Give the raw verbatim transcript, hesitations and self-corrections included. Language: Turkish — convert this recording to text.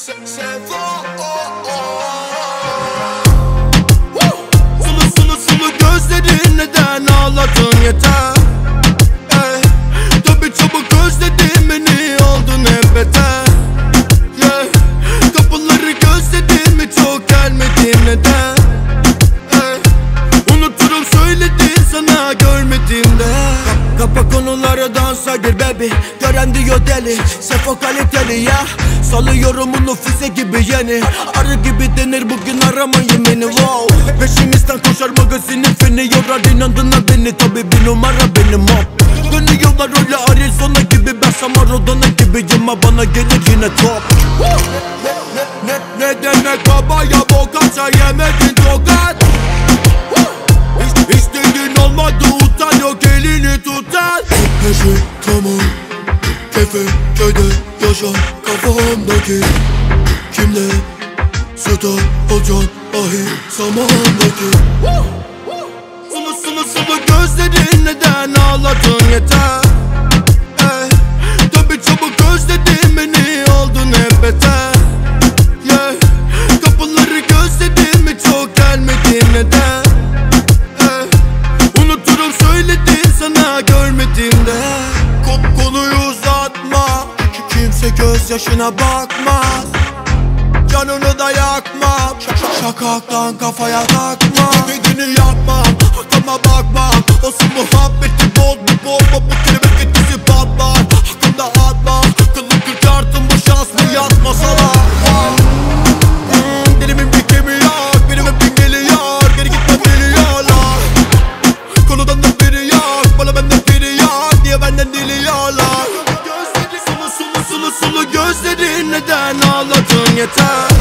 Sulu sulu sulu gözlerin neden ağladın yeter. Ey, tabi çabuk özledin beni, oldun hep beter. Yeah. Kapıları gözledin mi, çok gelmedin neden. Ey, unuturum söyledin sana görmediğimde. Kapa konulara dansa gir baby, gören diyor deli, Sefo kaliteli ya. Salıyorum onu füze gibi yeni, arı gibi denir bugün aramayın beni wow. Peşimizden koşar magazinin feni, yorar inandığına beni, tabi bir numara benim hop. Dönüyorlar öyle Arizona gibi, ben Samarodona gibiyim ama bana gelir yine top. Ne, ne, ne demek babaya bokatsa yemedin tokat. Hiç, hiç dediğin olmadı, utan yok elini tutar. Her şey tamam, keyfe köyde yaşar kafamdaki. Kimle süta olacaksın ahi zamandaki. Sulu sulu sulu gözlerin neden ağladın yeter. Ey, tabi çabuk özledin beni, oldun hep beter. Yeah. Kapıları gözledin mi, çok gelmedin neden. Ey, unuturum söyledin sana görmediğimde. Kop konuyu uzatma, kimse gözyaşına bakmaz. Canını da yakmam, şakaktan kafaya takma. Dediğini yapmam, arkama bakmam. Olsun muhabbeti bol bir bomba, bu kelebek etkisi patlar. Hakkımda atmam, kıllı kırk artım bu şans mı yatmasalar. hmm, Dilimin bir kemiği yok, birimin bin geliyor. Geri gitmem biliyorlar, konudan da biri yok. Bana benden biri yok, diye benden diliyorlar. Sulu sulu sulu sulu gözlerin neden ağladın yeter.